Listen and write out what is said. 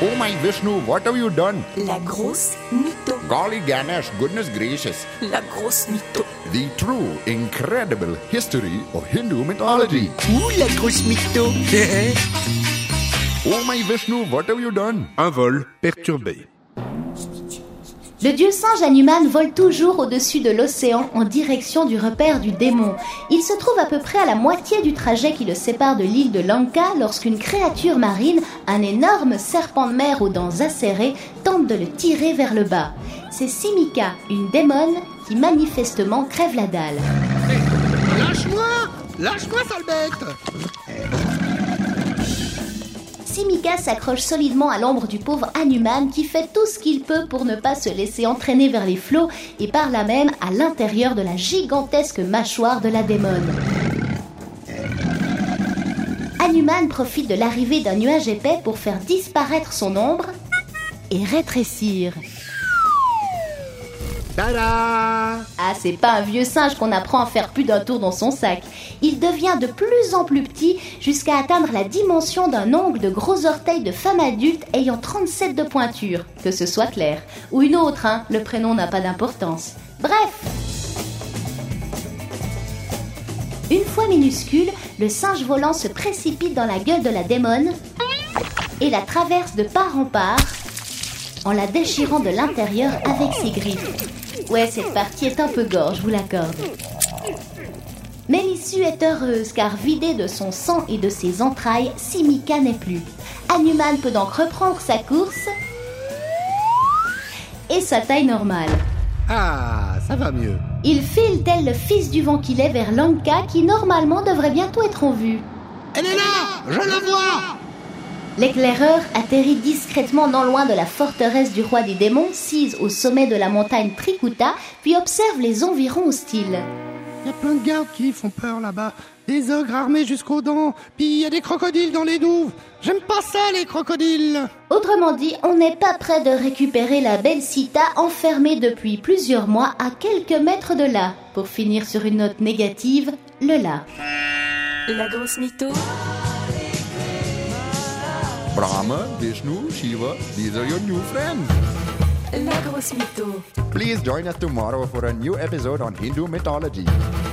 Oh my Vishnu, what have you done? La grosse mytho. Golly Ganesh, goodness gracious. La grosse mytho. The true, incredible history of Hindu mythology. Ouh, la grosse mytho. Oh my Vishnu, what have you done? Un vol perturbé. Le dieu singe Hanuman vole toujours au-dessus de l'océan en direction du repère du démon. Il se trouve à peu près à la moitié du trajet qui le sépare de l'île de Lanka lorsqu'une créature marine, un énorme serpent de mer aux dents acérées, tente de le tirer vers le bas. C'est Simika, une démone qui manifestement crève la dalle. Lâche-moi, sale bête! Simika s'accroche solidement à l'ombre du pauvre Hanuman qui fait tout ce qu'il peut pour ne pas se laisser entraîner vers les flots et par là même à l'intérieur de la gigantesque mâchoire de la démone. Hanuman profite de l'arrivée d'un nuage épais pour faire disparaître son ombre et rétrécir. Tada! Ah, c'est pas un vieux singe qu'on apprend à faire plus d'un tour dans son sac. Il devient de plus en plus petit jusqu'à atteindre la dimension d'un ongle de gros orteils de femme adulte ayant 37 de pointure, que ce soit clair. Ou une autre, hein, le prénom n'a pas d'importance. Bref. Une fois minuscule, le singe volant se précipite dans la gueule de la démone et la traverse de part en part en la déchirant de l'intérieur avec ses griffes. Ouais, cette partie est un peu gore, je vous l'accorde. Mais l'issue est heureuse, car vidée de son sang et de ses entrailles, Simika n'est plus. Hanuman peut donc reprendre sa course et sa taille normale. Ah, ça va mieux. Il file tel le fils du vent qu'il est vers Lanka, qui normalement devrait bientôt être en vue. Elle est là! Je la vois! L'éclaireur atterrit discrètement non loin de la forteresse du roi des démons, sise au sommet de la montagne Trikuta, puis observe les environs hostiles. Il y a plein de gardes qui font peur là-bas. Des ogres armés jusqu'aux dents. Puis il y a des crocodiles dans les douves. J'aime pas ça, les crocodiles. Autrement dit, on n'est pas près de récupérer la belle Sita enfermée depuis plusieurs mois à quelques mètres de là. Pour finir sur une note négative, le là. La grosse mytho. Brahma, Vishnu, Shiva, these are your new friends. La grosse mytho. Please join us tomorrow for a new episode on Hindu mythology.